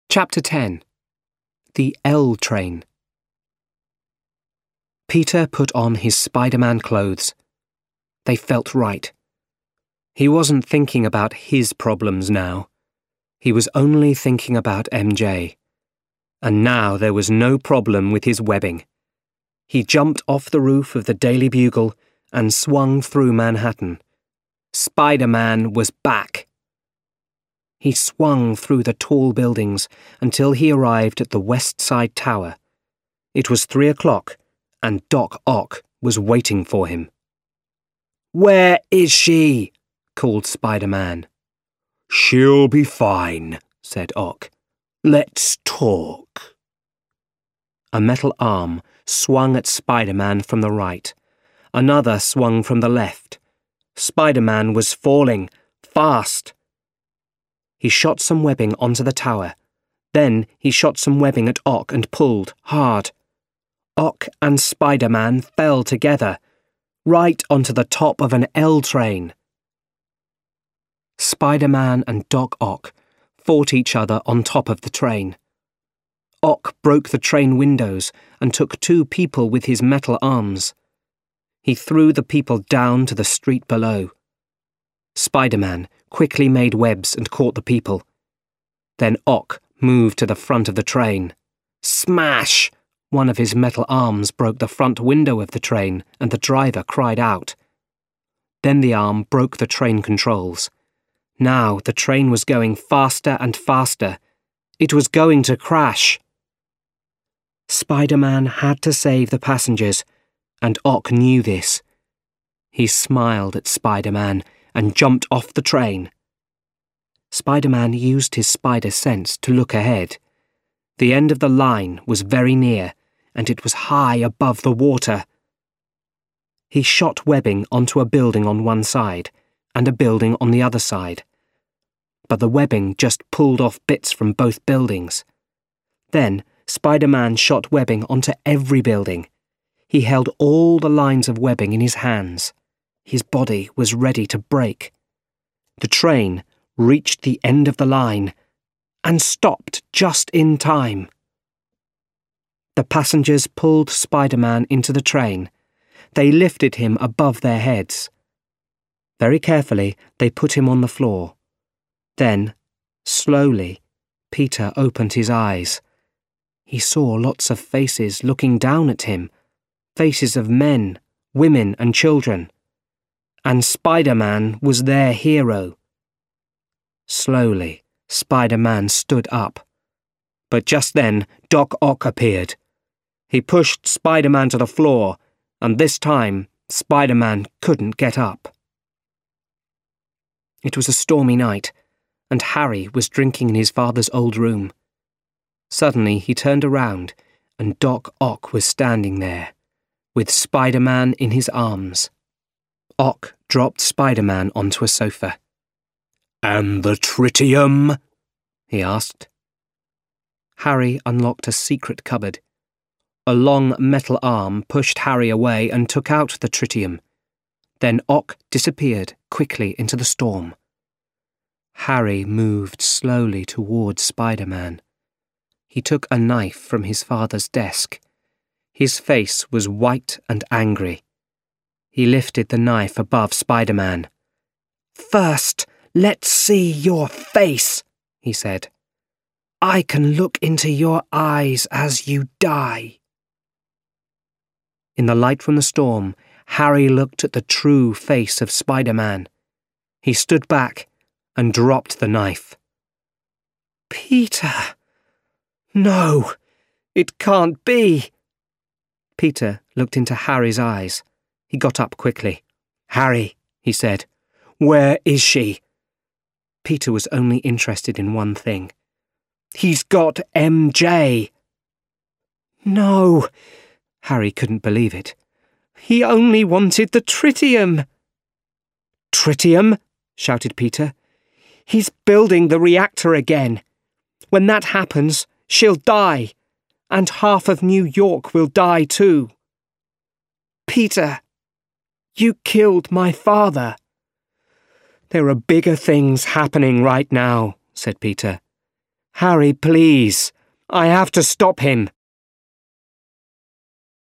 Chapter 10. The L Train. Peter put on his Spider-Man clothes. They felt right. He wasn't thinking about his problems now. He was only thinking about MJ. And now there was no problem with his webbing. He jumped off the roof of the Daily Bugle and swung through Manhattan. Spider-Man was back. He swung through the tall buildings until he arrived at the West Side Tower. It was 3 o'clock, and Doc Ock was waiting for him. "Where is she?" called Spider-Man. "She'll be fine," said Ock. "Let's talk." A metal arm swung at Spider-Man from the right. Another swung from the left. Spider-Man was falling, fast. He shot some webbing onto the tower. Then he shot some webbing at Ock and pulled hard. Ock and Spider-Man fell together, right onto the top of an L train. Spider-Man and Doc Ock fought each other on top of the train. Ock broke the train windows and took 2 people with his metal arms. He threw the people down to the street below. Spider-Man quickly made webs and caught the people. Then Ock moved to the front of the train. Smash! One of his metal arms broke the front window of the train, and the driver cried out. Then the arm broke the train controls. Now the train was going faster and faster. It was going to crash. Spider-Man had to save the passengers, and Ock knew this. He smiled at Spider-Man and jumped off the train. Spider-Man used his spider sense to look ahead. The end of the line was very near, and it was high above the water. He shot webbing onto a building on one side and a building on the other side. But the webbing just pulled off bits from both buildings. Then Spider-Man shot webbing onto every building. He held all the lines of webbing in his hands. His body was ready to break. The train reached the end of the line and stopped just in time. The passengers pulled Spider-Man into the train. They lifted him above their heads. Very carefully, they put him on the floor. Then, slowly, Peter opened his eyes. He saw lots of faces looking down at him, faces of men, women, and children. And Spider-Man was their hero. Slowly, Spider-Man stood up. But just then, Doc Ock appeared. He pushed Spider-Man to the floor, and this time, Spider-Man couldn't get up. It was a stormy night, and Harry was drinking in his father's old room. Suddenly he turned around, and Doc Ock was standing there, with Spider-Man in his arms. Ock dropped Spider-Man onto a sofa. "And the tritium?" he asked. Harry unlocked a secret cupboard. A long metal arm pushed Harry away and took out the tritium. Then Ock disappeared quickly into the storm. Harry moved slowly towards Spider-Man. He took a knife from his father's desk. His face was white and angry. He lifted the knife above Spider-Man. "First, let's see your face," he said. "I can look into your eyes as you die." In the light from the storm, Harry looked at the true face of Spider-Man. He stood back and dropped the knife. "Peter! No, it can't be!" Peter looked into Harry's eyes. He got up quickly. "Harry," he said, "where is she?" Peter was only interested in one thing. "He's got MJ!" "No!" Harry couldn't believe it. "He only wanted the tritium!" "Tritium?" shouted Peter. "He's building the reactor again. When that happens, she'll die, and half of New York will die too." "Peter, you killed my father." "There are bigger things happening right now," said Peter. Harry, please. I have to stop him.